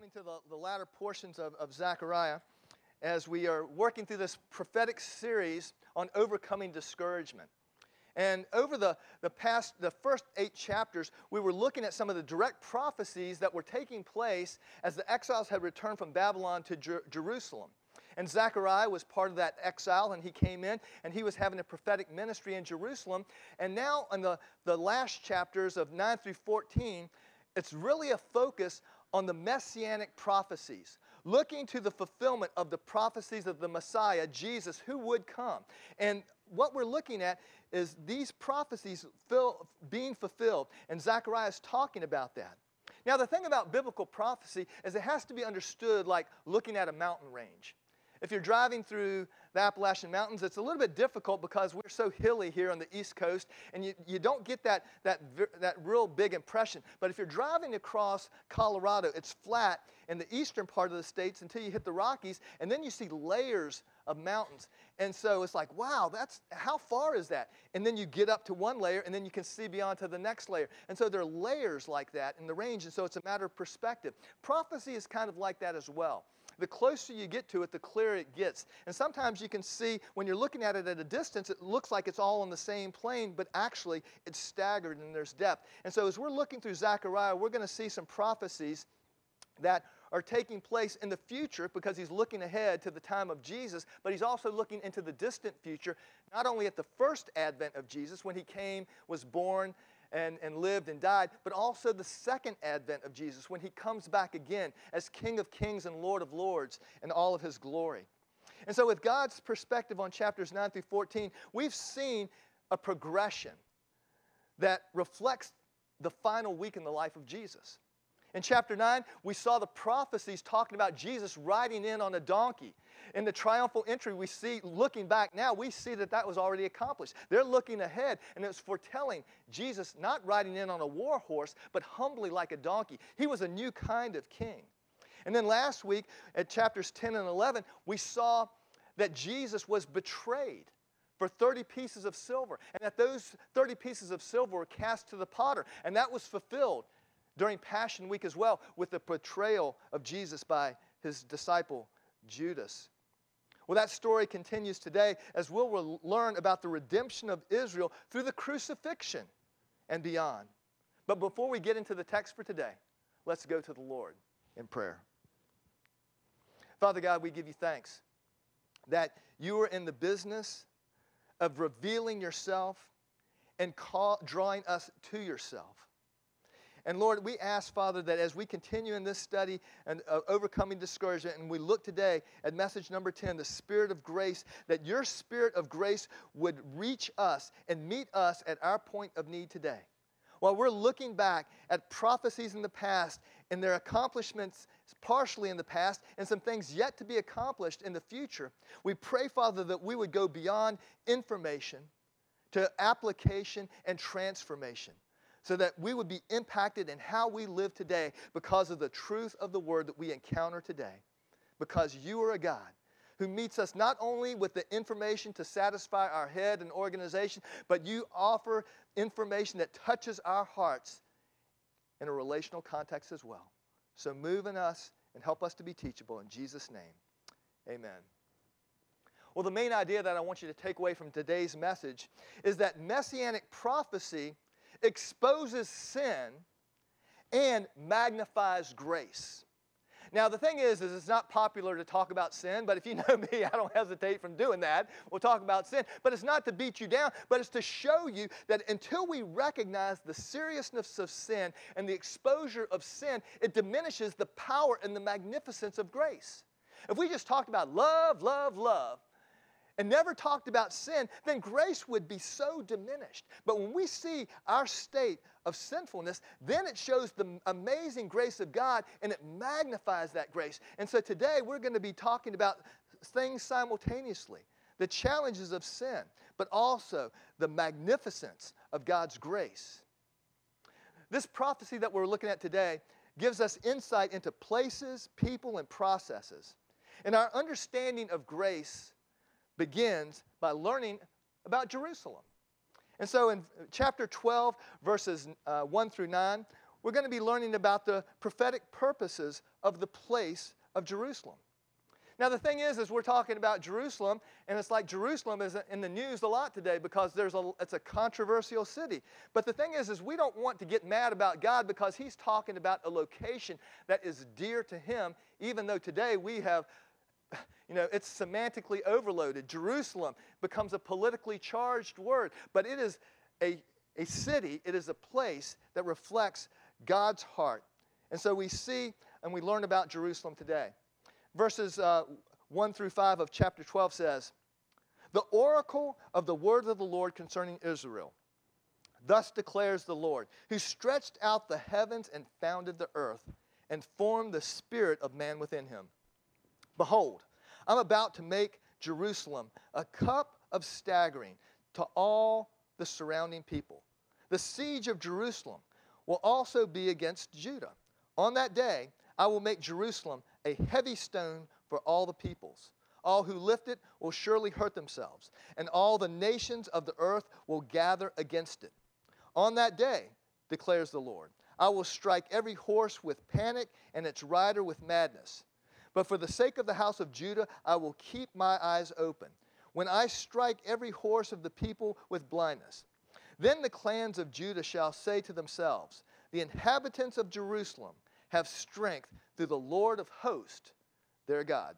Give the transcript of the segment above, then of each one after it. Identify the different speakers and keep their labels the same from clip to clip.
Speaker 1: coming to the latter portions of Zechariah as we are working through this prophetic series on overcoming discouragement. And over the first 8 chapters, we were looking at some of the direct prophecies that were taking place as the exiles had returned from Babylon to Jerusalem. And Zechariah was part of that exile, and he came in, and he was having a prophetic ministry in Jerusalem. And now in the last chapters of 9 through 14, it's really a focus on the messianic prophecies, looking to the fulfillment of the prophecies of the Messiah, Jesus, who would come. And what we're looking at is these prophecies being fulfilled, and Zechariah is talking about that. Now, the thing about biblical prophecy is it has to be understood like looking at a mountain range. If you're driving through the Appalachian Mountains, it's a little bit difficult because we're so hilly here on the East Coast, and you don't get that real big impression. But if you're driving across Colorado, it's flat in the eastern part of the states until you hit the Rockies, and then you see layers of mountains. And so it's like, wow, how far is that? And then you get up to one layer, and then you can see beyond to the next layer. And so there are layers like that in the range, and so it's a matter of perspective. Prophecy is kind of like that as well. The closer you get to it, the clearer it gets. And sometimes you can see, when you're looking at it at a distance, it looks like it's all on the same plane, but actually it's staggered and there's depth. And so as we're looking through Zechariah, we're going to see some prophecies that are taking place in the future because he's looking ahead to the time of Jesus, but he's also looking into the distant future, not only at the first advent of Jesus when he came, was born, and lived and died, but also the second advent of Jesus when he comes back again as King of Kings and Lord of Lords in all of his glory. And so with God's perspective on chapters 9 through 14, we've seen a progression that reflects the final week in the life of Jesus. In chapter 9, we saw the prophecies talking about Jesus riding in on a donkey. In the triumphal entry, we see, looking back now, we see that was already accomplished. They're looking ahead, and it's foretelling Jesus not riding in on a war horse, but humbly like a donkey. He was a new kind of king. And then last week, at chapters 10 and 11, we saw that Jesus was betrayed for 30 pieces of silver, and that those 30 pieces of silver were cast to the potter, and that was fulfilled during Passion Week as well, with the betrayal of Jesus by his disciple Judas. Well, that story continues today as we'll learn about the redemption of Israel through the crucifixion and beyond. But before we get into the text for today, let's go to the Lord in prayer. Father God, we give you thanks that you are in the business of revealing yourself and drawing us to yourself. And Lord, we ask, Father, that as we continue in this study and overcoming discouragement, and we look today at message number 10, the Spirit of Grace, that your Spirit of Grace would reach us and meet us at our point of need today. While we're looking back at prophecies in the past and their accomplishments partially in the past and some things yet to be accomplished in the future, we pray, Father, that we would go beyond information to application and transformation, so that we would be impacted in how we live today because of the truth of the word that we encounter today. Because you are a God who meets us not only with the information to satisfy our head and organization, but you offer information that touches our hearts in a relational context as well. So move in us and help us to be teachable. In Jesus' name, amen. Well, the main idea that I want you to take away from today's message is that messianic prophecy exposes sin and magnifies grace. Now, the thing is it's not popular to talk about sin, but if you know me, I don't hesitate from doing that. We'll talk about sin, but it's not to beat you down, but it's to show you that until we recognize the seriousness of sin and the exposure of sin, it diminishes the power and the magnificence of grace. If we just talked about love, love, love, and never talked about sin, then grace would be so diminished. But when we see our state of sinfulness, then it shows the amazing grace of God, and it magnifies that grace. And so today we're going to be talking about things simultaneously. The challenges of sin, but also the magnificence of God's grace. This prophecy that we're looking at today gives us insight into places, people, and processes. And our understanding of grace begins by learning about Jerusalem. And so in chapter 12, verses 1 through 9, we're going to be learning about the prophetic purposes of the place of Jerusalem. Now, the thing is we're talking about Jerusalem, and it's like Jerusalem is in the news a lot today because it's a controversial city. But the thing is we don't want to get mad about God because he's talking about a location that is dear to him, even though today we have, it's semantically overloaded. Jerusalem becomes a politically charged word, but it is a city, it is a place that reflects God's heart. And so we see and we learn about Jerusalem today. Verses 1 through 5 of chapter 12 says, "The oracle of the word of the Lord concerning Israel. Thus declares the Lord, who stretched out the heavens and founded the earth, and formed the spirit of man within him. Behold, I'm about to make Jerusalem a cup of staggering to all the surrounding people. The siege of Jerusalem will also be against Judah. On that day, I will make Jerusalem a heavy stone for all the peoples. All who lift it will surely hurt themselves, and all the nations of the earth will gather against it. On that day, declares the Lord, I will strike every horse with panic and its rider with madness. But for the sake of the house of Judah, I will keep my eyes open, when I strike every horse of the people with blindness. Then the clans of Judah shall say to themselves, the inhabitants of Jerusalem have strength through the Lord of hosts, their God."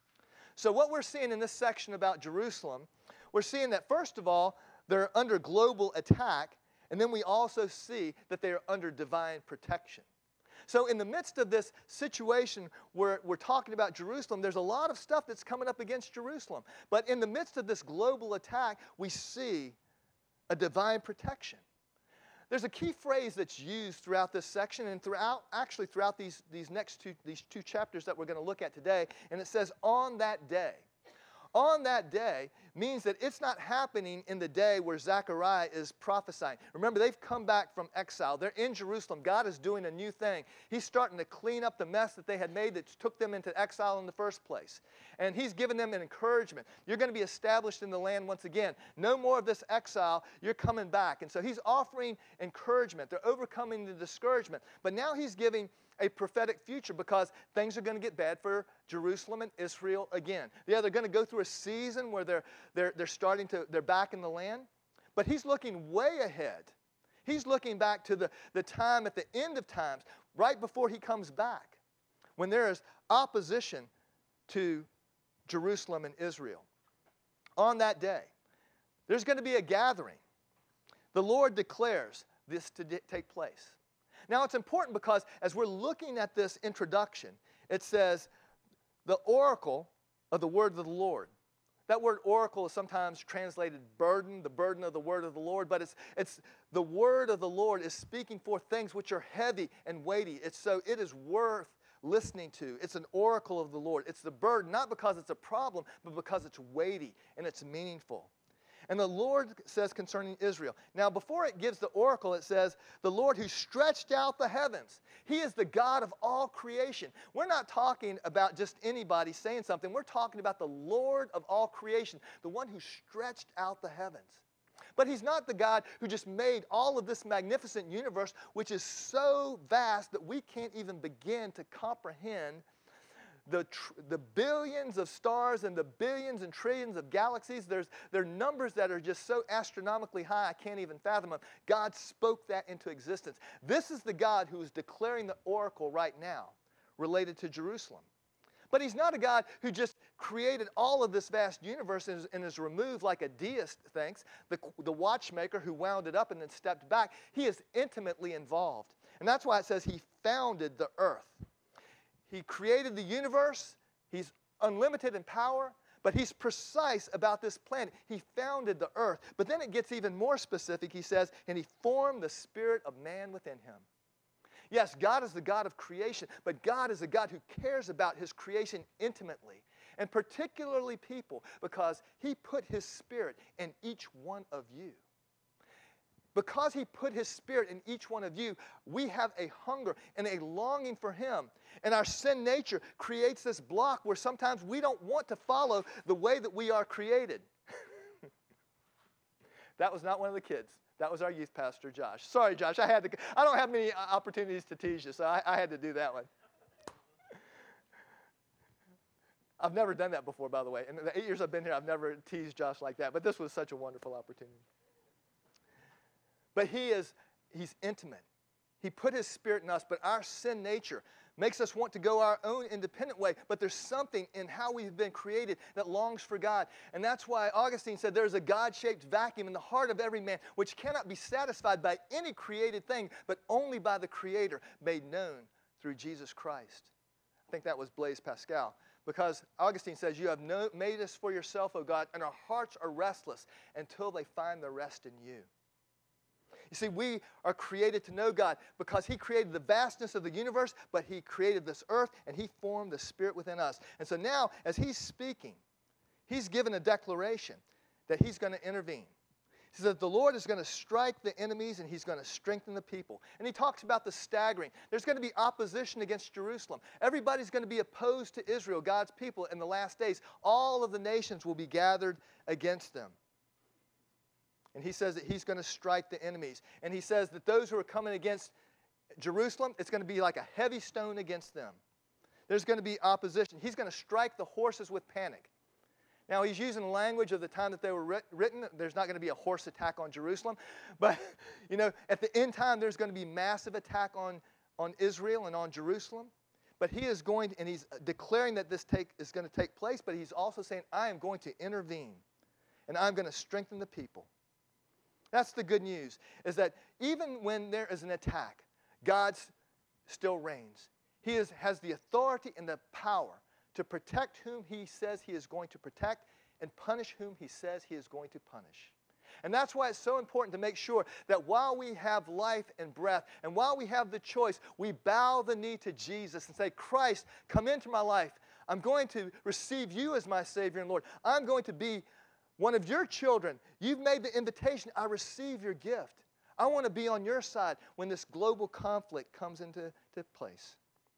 Speaker 1: So what we're seeing in this section about Jerusalem, we're seeing that first of all, they're under global attack, and then we also see that they are under divine protection. So in the midst of this situation where we're talking about Jerusalem, there's a lot of stuff that's coming up against Jerusalem. But in the midst of this global attack, we see a divine protection. There's a key phrase that's used throughout this section and throughout these two chapters that we're going to look at today, and it says, on that day. On that day means that it's not happening in the day where Zechariah is prophesying. Remember, they've come back from exile. They're in Jerusalem. God is doing a new thing. He's starting to clean up the mess that they had made that took them into exile in the first place. And he's given them an encouragement. You're going to be established in the land once again. No more of this exile. You're coming back. And so he's offering encouragement. They're overcoming the discouragement. But now he's giving a prophetic future because things are going to get bad for Jerusalem and Israel again. Yeah, they're going to go through a season where they're back in the land, but he's looking way ahead. He's looking back to the time at the end of times, right before he comes back, when there is opposition to Jerusalem and Israel. On that day, there's going to be a gathering. The Lord declares this to take place. Now, it's important because as we're looking at this introduction, it says, the oracle of the word of the Lord. That word oracle is sometimes translated burden, the burden of the word of the Lord, but it's the word of the Lord is speaking forth things which are heavy and weighty. It is worth listening to. It's an oracle of the Lord. It's the burden, not because it's a problem, but because it's weighty and it's meaningful. And the Lord says concerning Israel. Now, before it gives the oracle, it says, the Lord who stretched out the heavens. He is the God of all creation. We're not talking about just anybody saying something. We're talking about the Lord of all creation, the one who stretched out the heavens. But he's not the God who just made all of this magnificent universe, which is so vast that we can't even begin to comprehend the billions of stars and the billions and trillions of galaxies. There are numbers that are just so astronomically high I can't even fathom them. God spoke that into existence. This is the God who is declaring the oracle right now related to Jerusalem. But he's not a God who just created all of this vast universe and is removed like a deist thinks, the watchmaker who wound it up and then stepped back. He is intimately involved. And that's why it says he founded the earth. He created the universe. He's unlimited in power, but he's precise about this planet. He founded the earth. But then it gets even more specific. He says, and he formed the spirit of man within him. Yes, God is the God of creation, but God is a God who cares about his creation intimately, and particularly people, because he put his spirit in each one of you. Because he put his spirit in each one of you, we have a hunger and a longing for him. And our sin nature creates this block where sometimes we don't want to follow the way that we are created. That was not one of the kids. That was our youth pastor, Josh. Sorry, Josh. I don't have many opportunities to tease you, so I had to do that one. I've never done that before, by the way. In the 8 years I've been here, I've never teased Josh like that. But this was such a wonderful opportunity. But he's intimate. He put his Spirit in us, but our sin nature makes us want to go our own independent way. But there's something in how we've been created that longs for God. And that's why Augustine said there's a God-shaped vacuum in the heart of every man, which cannot be satisfied by any created thing, but only by the Creator, made known through Jesus Christ. I think that was Blaise Pascal. Because Augustine says, you have made us for yourself, O God, and our hearts are restless until they find their rest in you. You see, we are created to know God because He created the vastness of the universe, but He created this earth, and He formed the Spirit within us. And so now, as He's speaking, He's given a declaration that He's going to intervene. He says that the Lord is going to strike the enemies and He's going to strengthen the people. And He talks about the staggering. There's going to be opposition against Jerusalem. Everybody's going to be opposed to Israel, God's people, in the last days. All of the nations will be gathered against them. And He says that He's going to strike the enemies. And He says that those who are coming against Jerusalem, it's going to be like a heavy stone against them. There's going to be opposition. He's going to strike the horses with panic. Now, he's using the language of the time that they were written. There's not going to be a horse attack on Jerusalem. But, at the end time, there's going to be massive attack on Israel and on Jerusalem. But he is going to, and he's declaring that this is going to take place, but he's also saying, I am going to intervene, and I'm going to strengthen the people. That's the good news, is that even when there is an attack, God still reigns. He has the authority and the power to protect whom He says He is going to protect and punish whom He says He is going to punish. And that's why it's so important to make sure that while we have life and breath, and while we have the choice, we bow the knee to Jesus and say, Christ, come into my life. I'm going to receive You as my Savior and Lord. I'm going to be one of Your children. You've made the invitation. I receive Your gift. I want to be on Your side when this global conflict comes into place.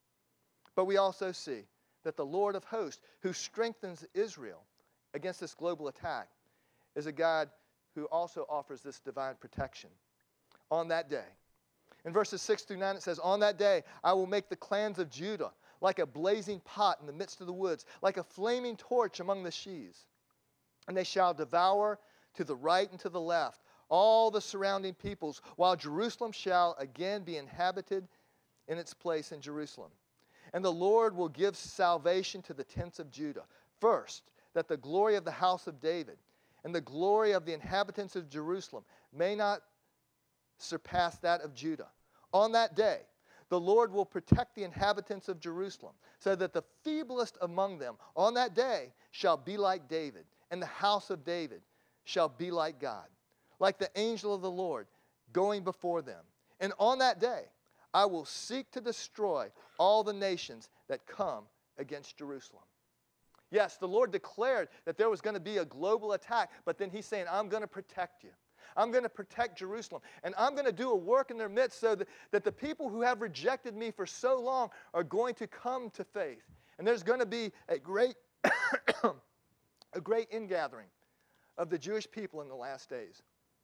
Speaker 1: But we also see that the Lord of hosts, who strengthens Israel against this global attack, is a God who also offers this divine protection on that day. In verses 6 through 9, it says, On that day I will make the clans of Judah like a blazing pot in the midst of the woods, like a flaming torch among the sheaves. And they shall devour to the right and to the left all the surrounding peoples, while Jerusalem shall again be inhabited in its place in Jerusalem. And the Lord will give salvation to the tents of Judah. First, that the glory of the house of David and the glory of the inhabitants of Jerusalem may not surpass that of Judah. On that day, the Lord will protect the inhabitants of Jerusalem, so that the feeblest among them on that day shall be like David, and the house of David shall be like God, like the angel of the Lord going before them. And on that day, I will seek to destroy all the nations that come against Jerusalem. Yes, the Lord declared that there was going to be a global attack, but then He's saying, I'm going to protect you. I'm going to protect Jerusalem. And I'm going to do a work in their midst so that the people who have rejected Me for so long are going to come to faith. And there's going to be a great, a great ingathering of the Jewish people in the last days.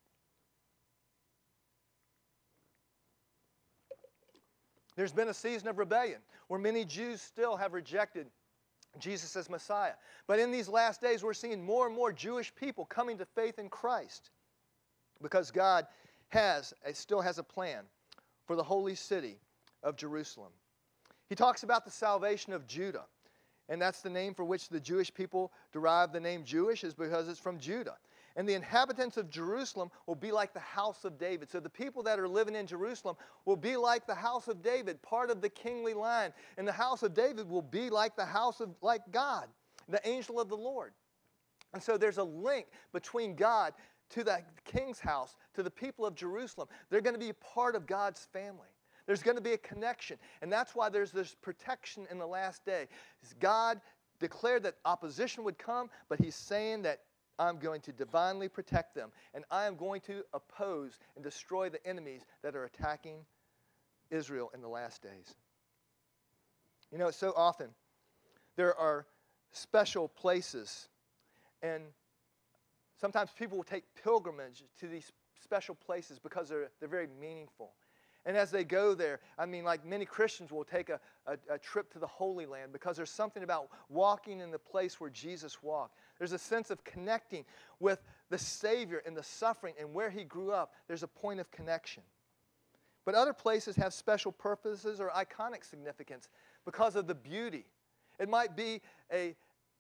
Speaker 1: There's been a season of rebellion where many Jews still have rejected Jesus as Messiah. But in these last days, we're seeing more and more Jewish people coming to faith in Christ because God still has a plan for the holy city of Jerusalem. He talks about the salvation of Judah, and that's the name for which the Jewish people derive the name Jewish, is because it's from Judah. And the inhabitants of Jerusalem will be like the house of David. So the people that are living in Jerusalem will be like the house of David, part of the kingly line. And the house of David will be like like God, the angel of the Lord. And so there's a link between God to the king's house, to the people of Jerusalem. They're going to be part of God's family. There's going to be a connection. And that's why there's this protection in the last day. God declared that opposition would come, but He's saying that I'm going to divinely protect them, and I am going to oppose and destroy the enemies that are attacking Israel in the last days. So often there are special places, and sometimes people will take pilgrimage to these special places because they're very meaningful. And as they go there, I mean, like many Christians will take a trip to the Holy Land because there's something about walking in the place where Jesus walked. There's a sense of connecting with the Savior and the suffering and where he grew up. There's a point of connection. But other places have special purposes or iconic significance because of the beauty. It might be a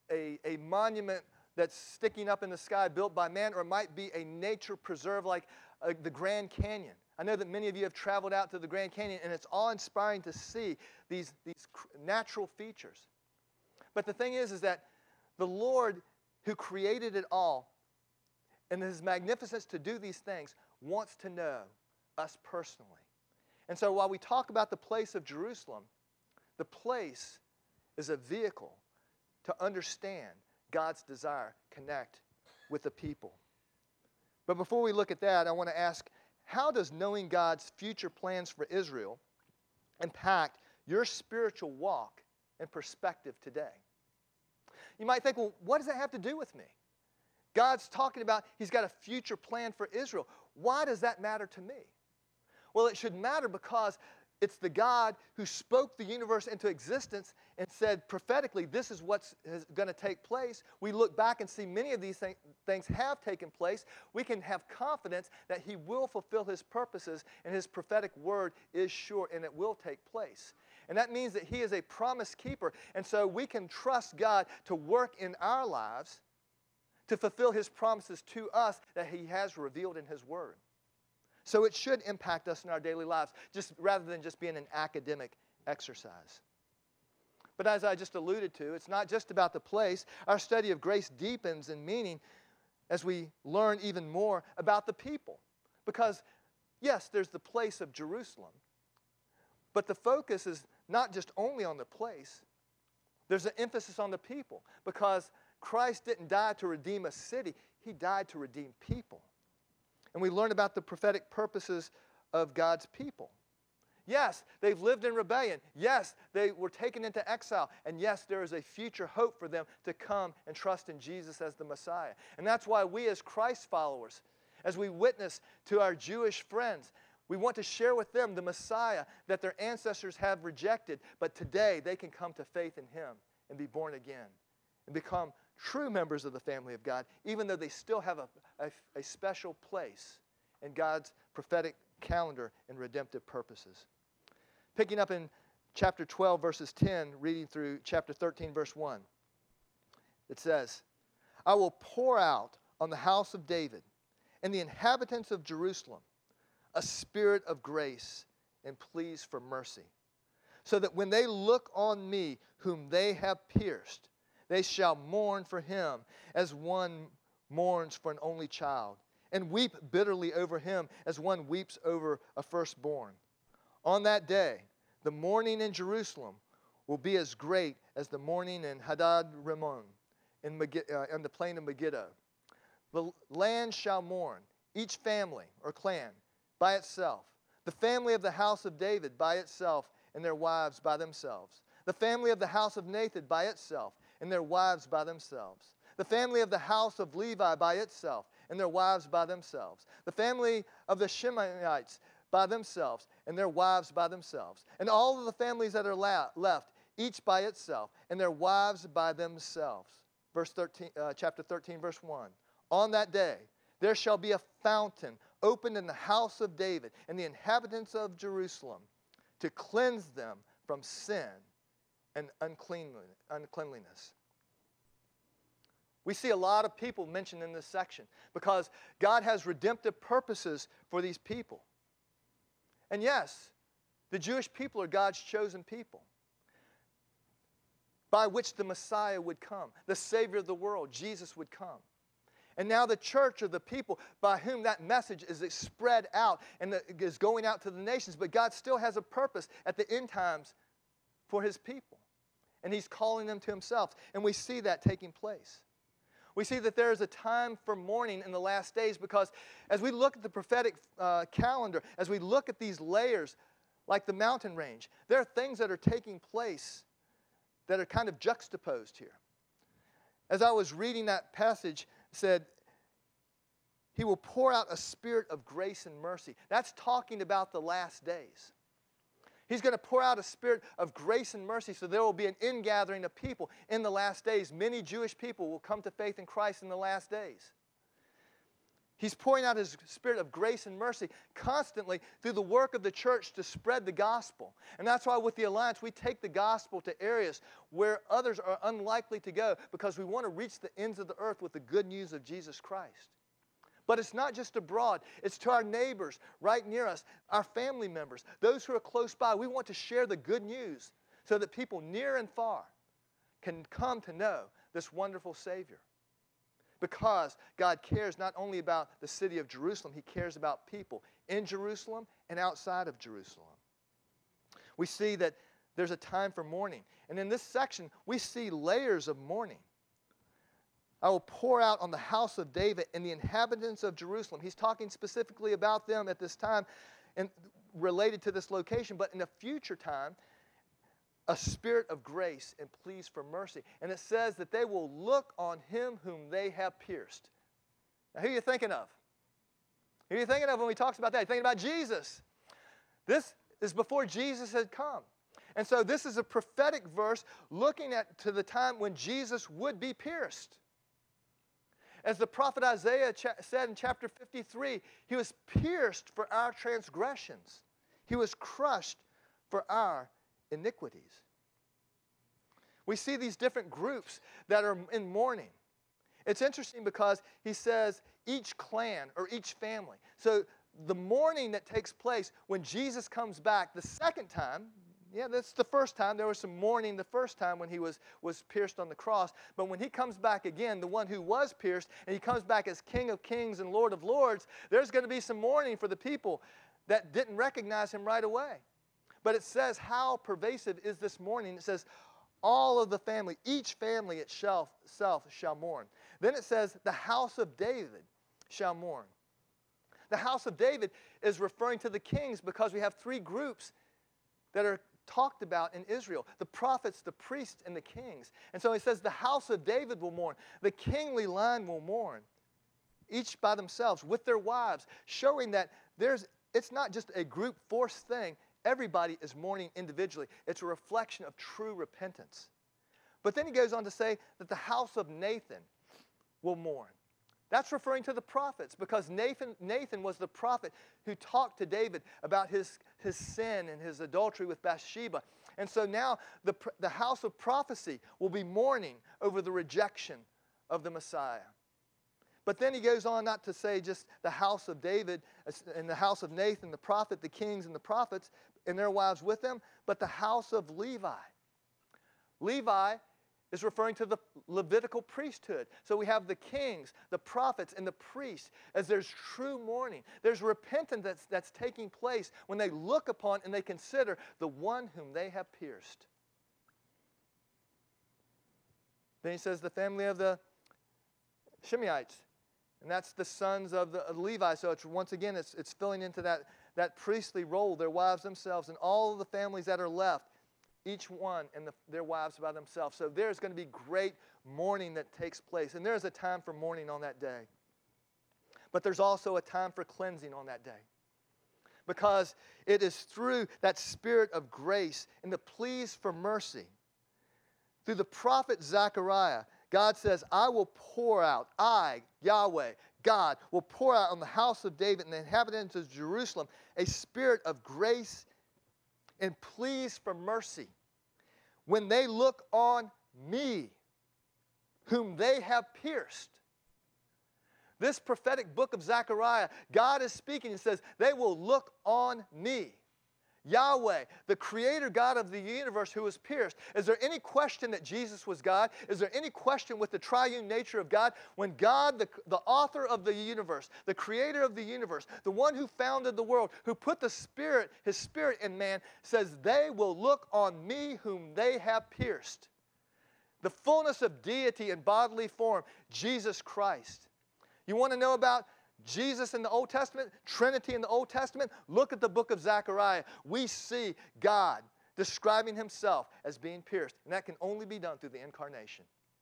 Speaker 1: monument that's sticking up in the sky built by man, or it might be a nature preserve like the Grand Canyon. I know that many of you have traveled out to the Grand Canyon, and it's awe-inspiring to see these natural features. But the thing is that the Lord who created it all, and his magnificence to do these things, wants to know us personally. And so while we talk about the place of Jerusalem, the place is a vehicle to understand God's desire, connect with the people. But before we look at that, I want to ask, how does knowing God's future plans for Israel impact your spiritual walk and perspective today? You might think, well, what does that have to do with me? God's talking about he's got a future plan for Israel. Why does that matter to me? Well, it should matter because it's the God who spoke the universe into existence and said prophetically, this is what's going to take place. We look back and see many of these things have taken place. We can have confidence that he will fulfill his purposes, and his prophetic word is sure, and it will take place. And that means that he is a promise keeper. And so we can trust God to work in our lives to fulfill his promises to us that he has revealed in his word. So it should impact us in our daily lives, just rather than just being an academic exercise. But as I just alluded to, it's not just about the place. Our study of grace deepens in meaning as we learn even more about the people. Because, yes, there's the place of Jerusalem, but the focus is not just only on the place. There's an emphasis on the people, because Christ didn't die to redeem a city. He died to redeem people. And we learn about the prophetic purposes of God's people. Yes, they've lived in rebellion. Yes, they were taken into exile. And yes, there is a future hope for them to come and trust in Jesus as the Messiah. And that's why we as Christ followers, as we witness to our Jewish friends, we want to share with them the Messiah that their ancestors have rejected. But today they can come to faith in him and be born again and become true members of the family of God, even though they still have a special place in God's prophetic calendar and redemptive purposes. Picking up in chapter 12, verses 10, reading through chapter 13, verse 1, it says, I will pour out on the house of David and the inhabitants of Jerusalem a spirit of grace and pleas for mercy, so that when they look on me whom they have pierced, they shall mourn for him as one mourns for an only child, and weep bitterly over him as one weeps over a firstborn. On that day, the mourning in Jerusalem will be as great as the mourning in Hadad Rimmon in the plain of Megiddo. The land shall mourn, each family or clan by itself, the family of the house of David by itself, and their wives by themselves, the family of the house of Nathan by itself, and their wives by themselves, the family of the house of Levi by itself, and their wives by themselves, the family of the Shimeites by themselves, and their wives by themselves, and all of the families that are left, each by itself, and their wives by themselves. Chapter 13, verse 1. On that day, there shall be a fountain opened in the house of David and the inhabitants of Jerusalem to cleanse them from sin and uncleanliness. We see a lot of people mentioned in this section because God has redemptive purposes for these people. And yes, the Jewish people are God's chosen people, by which the Messiah would come, the Savior of the world, Jesus would come. And now the church are the people by whom that message is spread out and is going out to the nations. But God still has a purpose at the end times for his people. And he's calling them to himself. And we see that taking place. We see that there is a time for mourning in the last days, because as we look at the prophetic calendar, as we look at these layers like the mountain range, there are things that are taking place that are kind of juxtaposed here. As I was reading that passage, it said, He will pour out a spirit of grace and mercy. That's talking about the last days. He's going to pour out a spirit of grace and mercy, so there will be an ingathering of people in the last days. Many Jewish people will come to faith in Christ in the last days. He's pouring out His spirit of grace and mercy constantly through the work of the church to spread the gospel. And that's why with the Alliance, we take the gospel to areas where others are unlikely to go, because we want to reach the ends of the earth with the good news of Jesus Christ. But it's not just abroad. It's to our neighbors right near us, our family members, those who are close by. We want to share the good news so that people near and far can come to know this wonderful Savior. Because God cares not only about the city of Jerusalem, He cares about people in Jerusalem and outside of Jerusalem. We see that there's a time for mourning. And in this section, we see layers of mourning. I will pour out on the house of David and the inhabitants of Jerusalem. He's talking specifically about them at this time and related to this location, but in a future time, a spirit of grace and pleas for mercy. And it says that they will look on Him whom they have pierced. Now, who are you thinking of? Who are you thinking of when we talk about that? You're thinking about Jesus. This is before Jesus had come. And so this is a prophetic verse looking to the time when Jesus would be pierced. As the prophet Isaiah said in chapter 53, He was pierced for our transgressions. He was crushed for our iniquities. We see these different groups that are in mourning. It's interesting because he says each clan or each family. So the mourning that takes place when Jesus comes back the second time, that's the first time. There was some mourning the first time when He was pierced on the cross. But when He comes back again, the one who was pierced, and He comes back as King of Kings and Lord of Lords, there's going to be some mourning for the people that didn't recognize Him right away. But it says how pervasive is this mourning. It says all of the family, each family itself shall mourn. Then it says the house of David shall mourn. The house of David is referring to the kings because we have three groups that are talked about in Israel: the prophets, the priests, and the kings. And so he says the house of David will mourn. The kingly line will mourn, each by themselves with their wives, showing that it's not just a group force thing. Everybody is mourning individually. It's a reflection of true repentance. But then he goes on to say that the house of Nathan will mourn. That's referring to the prophets, because Nathan was the prophet who talked to David about his sin and his adultery with Bathsheba. And so now the house of prophecy will be mourning over the rejection of the Messiah. But then he goes on not to say just the house of David and the house of Nathan, the prophet, the kings and the prophets and their wives with them, but the house of Levi. Levi is referring to the Levitical priesthood. So we have the kings, the prophets, and the priests. As there's true mourning, there's repentance that's taking place when they look upon and they consider the one whom they have pierced. Then he says the family of the Shimeites, and that's the sons of Levi. So it's, once again, it's filling into that priestly role, their wives themselves, and all of the families that are left, each one and their wives by themselves. So there's going to be great mourning that takes place. And there's a time for mourning on that day. But there's also a time for cleansing on that day. Because it is through that spirit of grace and the pleas for mercy, through the prophet Zechariah, God says, I will pour out, Yahweh, God, will pour out on the house of David and the inhabitants of Jerusalem a spirit of grace and pleas for mercy when they look on me, whom they have pierced. This prophetic book of Zechariah, God is speaking and says, they will look on me. Yahweh, the creator God of the universe who was pierced. Is there any question that Jesus was God? Is there any question with the triune nature of God? When God, the author of the universe, the creator of the universe, the one who founded the world, who put his spirit in man, says, they will look on me whom they have pierced. The fullness of deity in bodily form, Jesus Christ. You want to know about Jesus in the Old Testament, Trinity in the Old Testament? Look at the book of Zechariah. We see God describing himself as being pierced, and that can only be done through the incarnation.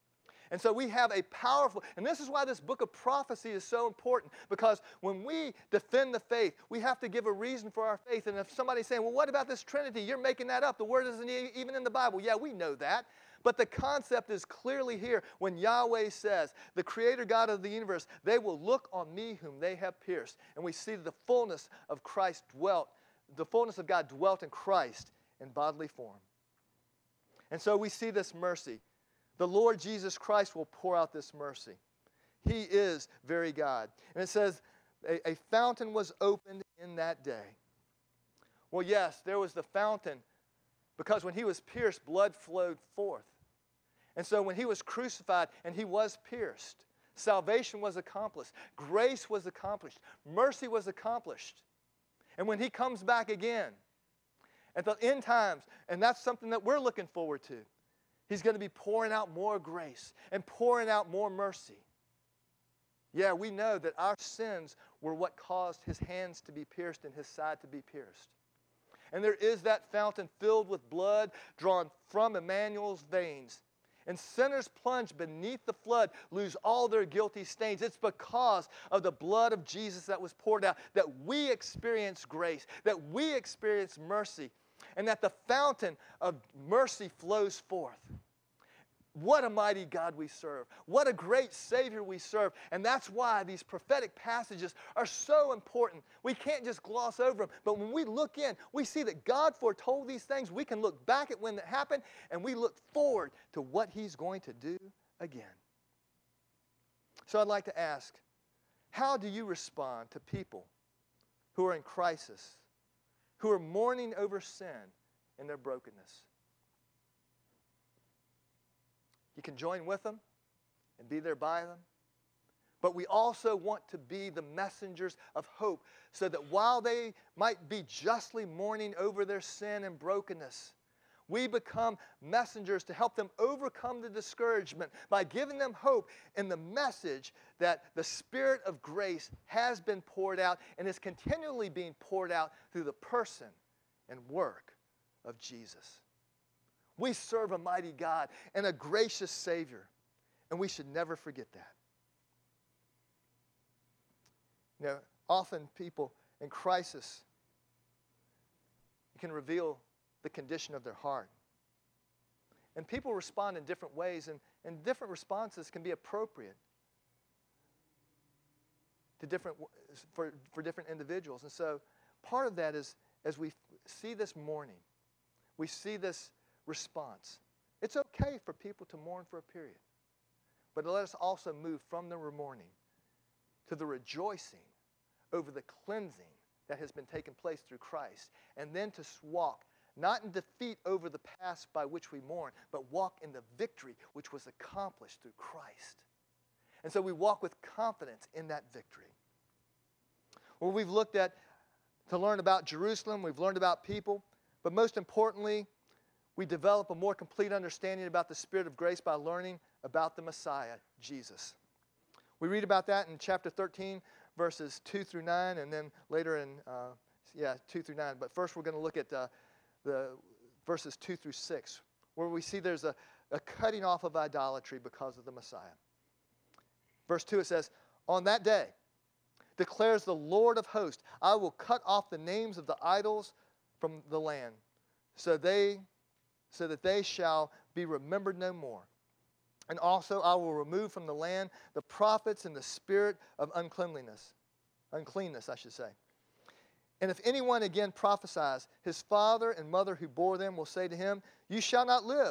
Speaker 1: And so we have a powerful, and this is why this book of prophecy is so important, because when we defend the faith, we have to give a reason for our faith. And if somebody's saying, well, what about this Trinity? You're making that up. The word isn't even in the Bible. Yeah, we know that. But the concept is clearly here when Yahweh says, the Creator God of the universe, they will look on me whom they have pierced. And we see the fullness of Christ dwelt, the fullness of God dwelt in Christ in bodily form. And so we see this mercy. The Lord Jesus Christ will pour out this mercy. He is very God. And it says, a fountain was opened in that day. Well, yes, there was the fountain, because when he was pierced, blood flowed forth. And so when he was crucified and he was pierced, salvation was accomplished. Grace was accomplished. Mercy was accomplished. And when he comes back again, at the end times, and that's something that we're looking forward to, he's going to be pouring out more grace and pouring out more mercy. Yeah, we know that our sins were what caused his hands to be pierced and his side to be pierced. And there is that fountain filled with blood drawn from Emmanuel's veins. And sinners plunged beneath the flood lose all their guilty stains. It's because of the blood of Jesus that was poured out that we experience grace, that we experience mercy, and that the fountain of mercy flows forth. What a mighty God we serve. What a great Savior we serve. And that's why these prophetic passages are so important. We can't just gloss over them. But when we look in, we see that God foretold these things. We can look back at when it happened, and we look forward to what he's going to do again. So I'd like to ask, how do you respond to people who are in crisis, who are mourning over sin and their brokenness? You can join with them and be there by them. But we also want to be the messengers of hope so that while they might be justly mourning over their sin and brokenness, we become messengers to help them overcome the discouragement by giving them hope in the message that the Spirit of grace has been poured out and is continually being poured out through the person and work of Jesus. We serve a mighty God and a gracious Savior, and we should never forget that. You know, often people in crisis can reveal the condition of their heart. And people respond in different ways, and different responses can be appropriate to for different individuals. And so part of that is, as we see this mourning, we see this response. It's okay for people to mourn for a period. But let us also move from the mourning to the rejoicing over the cleansing that has been taking place through Christ. And then to walk, not in defeat over the past by which we mourn, but walk in the victory which was accomplished through Christ. And so we walk with confidence in that victory. Well, we've looked at, to learn about Jerusalem, we've learned about people, but most importantly, we develop a more complete understanding about the Spirit of grace by learning about the Messiah, Jesus. We read about that in chapter 13, verses 2 through 9, and then later in, 2 through 9. But first we're going to look at the verses 2 through 6, where we see there's a cutting off of idolatry because of the Messiah. Verse 2, it says, "On that day, declares the Lord of hosts, I will cut off the names of the idols from the land, so that they shall be remembered no more. And also I will remove from the land the prophets and the spirit of uncleanness, I should say. And if anyone again prophesies, his father and mother who bore them will say to him, you shall not live,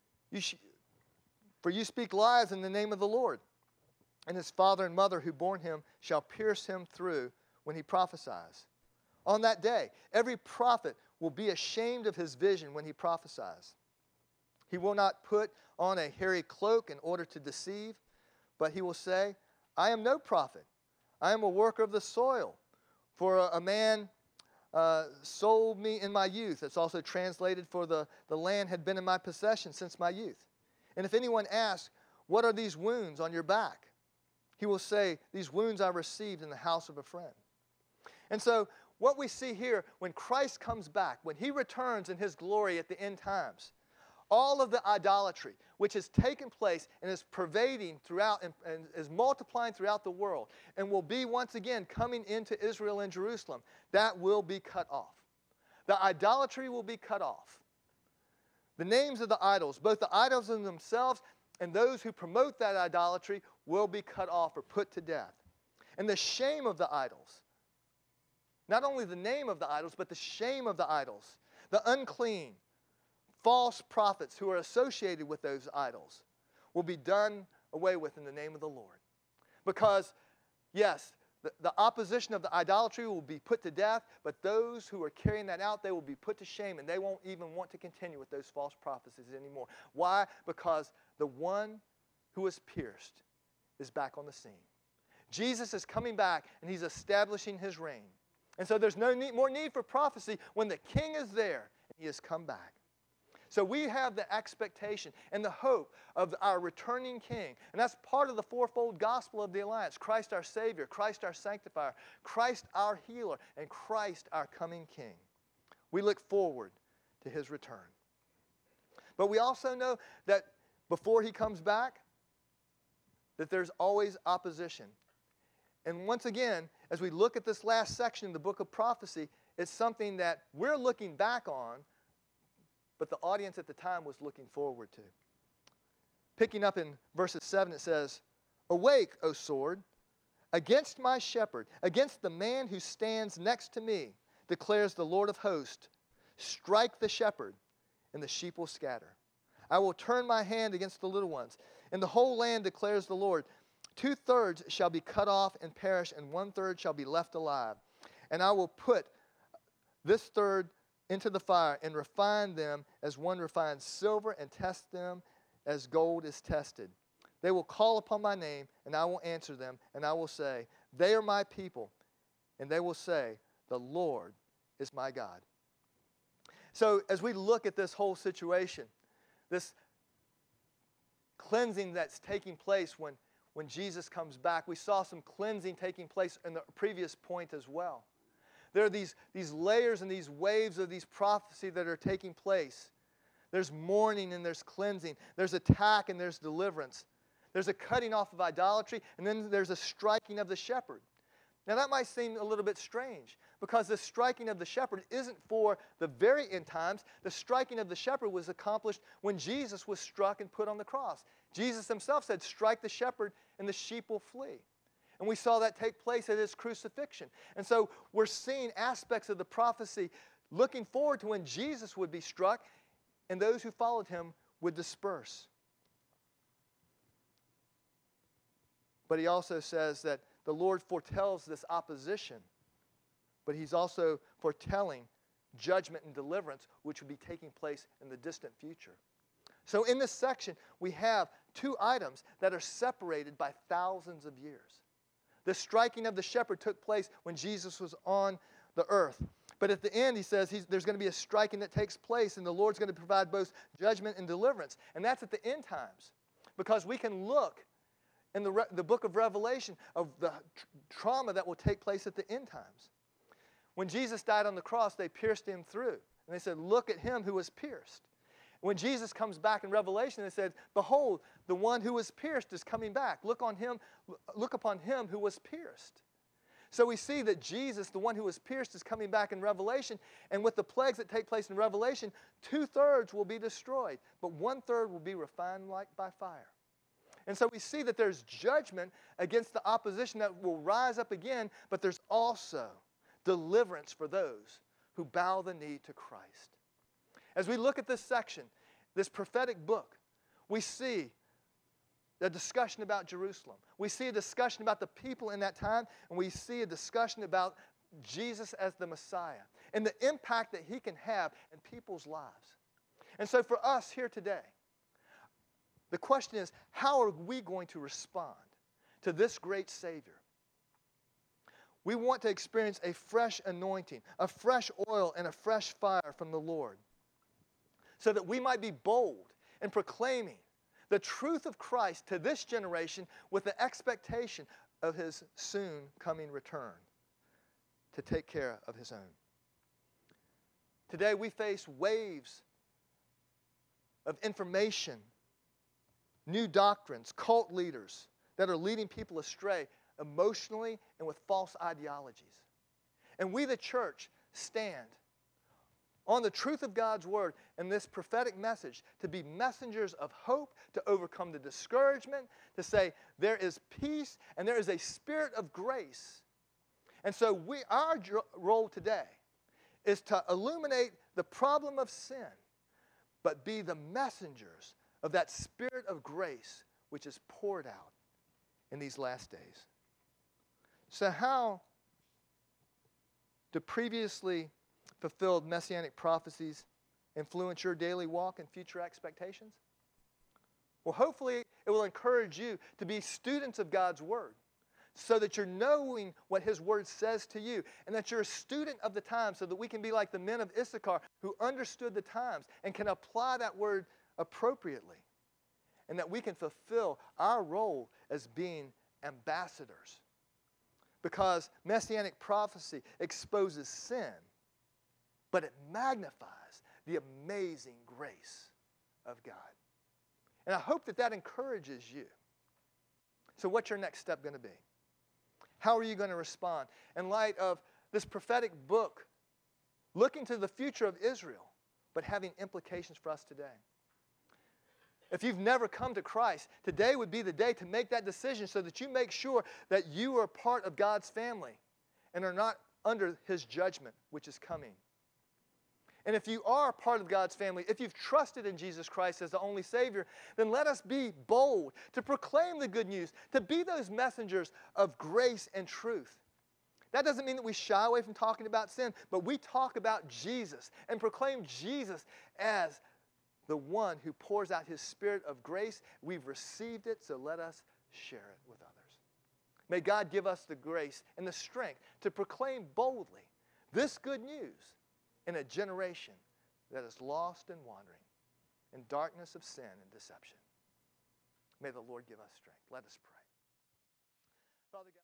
Speaker 1: for you speak lies in the name of the Lord. And his father and mother who bore him shall pierce him through when he prophesies. On that day, every prophet will be ashamed of his vision when he prophesies. He will not put on a hairy cloak in order to deceive, but he will say, I am no prophet. I am a worker of the soil. For a man sold me in my youth. It's also translated, for the land had been in my possession since my youth. And if anyone asks, what are these wounds on your back? He will say, these wounds I received in the house of a friend. And so what we see here, when Christ comes back, when he returns in his glory at the end times, all of the idolatry which has taken place and is pervading throughout and is multiplying throughout the world and will be once again coming into Israel and Jerusalem, that will be cut off. The idolatry will be cut off. The names of the idols, both the idols in themselves and those who promote that idolatry, will be cut off or put to death. And the shame of the idols, not only the name of the idols, but the shame of the idols, the unclean, false prophets who are associated with those idols, will be done away with in the name of the Lord. Because, yes, the opposition of the idolatry will be put to death, but those who are carrying that out, they will be put to shame, and they won't even want to continue with those false prophecies anymore. Why? Because the one who was pierced is back on the scene. Jesus is coming back, and he's establishing his reign. And so there's no more need for prophecy when the king is there and he has come back. So we have the expectation and the hope of our returning king. And that's part of the fourfold gospel of the alliance. Christ our Savior, Christ our Sanctifier, Christ our Healer, and Christ our coming King. We look forward to his return. But we also know that before he comes back, that there's always opposition. And once again, as we look at this last section of the book of prophecy, it's something that we're looking back on, but the audience at the time was looking forward to. Picking up in verses 7, it says, "Awake, O sword, against my shepherd, against the man who stands next to me, declares the Lord of hosts. Strike the shepherd, and the sheep will scatter. I will turn my hand against the little ones. In the whole land declares the Lord, 2/3 shall be cut off and perish, and 1/3 shall be left alive. And I will put this third into the fire and refine them as one refines silver and test them as gold is tested. They will call upon my name, and I will answer them, and I will say, they are my people. And they will say, the Lord is my God." So as we look at this whole situation, this cleansing that's taking place when Jesus comes back, we saw some cleansing taking place in the previous point as well. There are these layers and these waves of these prophecy that are taking place. There's mourning and there's cleansing. There's attack and there's deliverance. There's a cutting off of idolatry, and then there's a striking of the shepherd. Now that might seem a little bit strange, because the striking of the shepherd isn't for the very end times. The striking of the shepherd was accomplished when Jesus was struck and put on the cross. Jesus himself said, "Strike the shepherd and the sheep will flee." And we saw that take place at his crucifixion. And so we're seeing aspects of the prophecy looking forward to when Jesus would be struck and those who followed him would disperse. But he also says that the Lord foretells this opposition, but he's also foretelling judgment and deliverance, which would be taking place in the distant future. So in this section, we have two items that are separated by thousands of years. The striking of the shepherd took place when Jesus was on the earth. But at the end, he says there's going to be a striking that takes place, and the Lord's going to provide both judgment and deliverance. And that's at the end times. Because we can look in the book of Revelation of the trauma that will take place at the end times. When Jesus died on the cross, they pierced him through. And they said, "Look at him who was pierced." When Jesus comes back in Revelation, they said, "Behold, the one who was pierced is coming back. Look upon him who was pierced." So we see that Jesus, the one who was pierced, is coming back in Revelation. And with the plagues that take place in Revelation, 2/3 will be destroyed, but 1/3 will be refined like by fire. And so we see that there's judgment against the opposition that will rise up again, but there's also deliverance for those who bow the knee to Christ. As we look at this section, this prophetic book, we see a discussion about Jerusalem. We see a discussion about the people in that time, and we see a discussion about Jesus as the Messiah and the impact that he can have in people's lives. And so for us here today, the question is, how are we going to respond to this great Savior? We want to experience a fresh anointing, a fresh oil, and a fresh fire from the Lord, so that we might be bold in proclaiming the truth of Christ to this generation with the expectation of his soon coming return to take care of his own. Today we face waves of information, new doctrines, cult leaders that are leading people astray emotionally and with false ideologies. And we, the church, stand on the truth of God's word and this prophetic message to be messengers of hope, to overcome the discouragement, to say there is peace and there is a spirit of grace. And so our role today is to illuminate the problem of sin, but be the messengers of that spirit of grace which is poured out in these last days. So how do previously fulfilled messianic prophecies influence your daily walk and future expectations? Well, hopefully it will encourage you to be students of God's word so that you're knowing what his word says to you and that you're a student of the times so that we can be like the men of Issachar who understood the times and can apply that word appropriately and that we can fulfill our role as being ambassadors. Because messianic prophecy exposes sin, but it magnifies the amazing grace of God. And I hope that encourages you. So what's your next step going to be? How are you going to respond in light of this prophetic book looking to the future of Israel, but having implications for us today? If you've never come to Christ, today would be the day to make that decision so that you make sure that you are part of God's family and are not under his judgment, which is coming. And if you are part of God's family, if you've trusted in Jesus Christ as the only Savior, then let us be bold to proclaim the good news, to be those messengers of grace and truth. That doesn't mean that we shy away from talking about sin, but we talk about Jesus and proclaim Jesus as the one who pours out his spirit of grace. We've received it, so let us share it with others. May God give us the grace and the strength to proclaim boldly this good news in a generation that is lost and wandering in darkness of sin and deception. May the Lord give us strength. Let us pray. Father God.